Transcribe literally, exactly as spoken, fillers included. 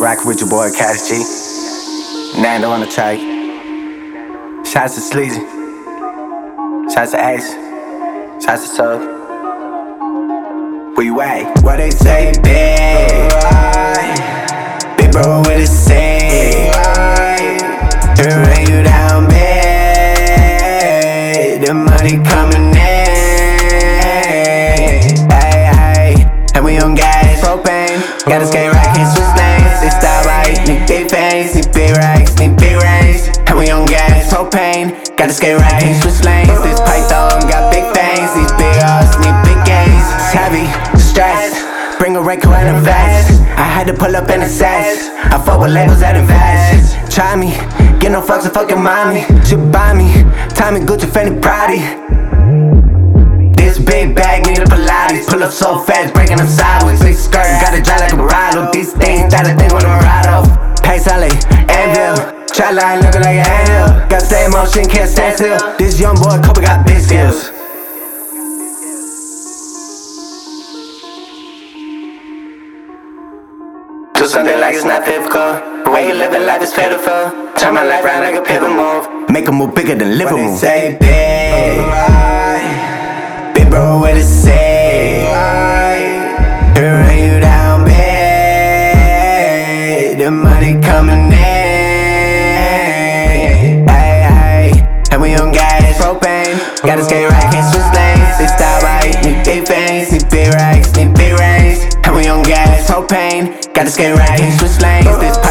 Rock with your boy Cash G. Nando on the track. Shots to Sleazy. Shots to Ace. Shots to Sub. Where you at? What they say, big. Big bro, what it say? It rain you down, big. The money coming in. Hey, hey. And we on gas, propane. Gotta skate right, can't switch lanes. They style right, need big fans, need big racks, need big range. And we on gas, propane. Gotta skate right, can't switch lanes. This python got big fangs, these big odds need big gains. It's heavy, stressed. Bring a record and a vest. I had to pull up and assess. I fuck with labels that invest. Try me, get no fucks to fucking mommy. She buy me, Tommy Gucci, Fendi, Prada. This big bag need a Pilates. Pull up so fast, breaking them sideways. Big skirt, gotta dry like a bridle. These things that I think when I ride off. Pace Alley, Anvil. Try line looking like an angel. Got stay in motion, can't stand still. This young boy, Kobe got big skills. Do something like it's not difficult. The way you living life is pitiful. Turn my life round like a pivot move. Make a move bigger than Liverpool. Say big, big bro, what it say? It rain you down, big. The money coming in. Hey, hey. And we on gas, propane. Gotta skate right, can't switch lanes. They style right, need big fangs, need big racks, need big range. And we on gas, propane. Gotta skate right, can't switch lanes. This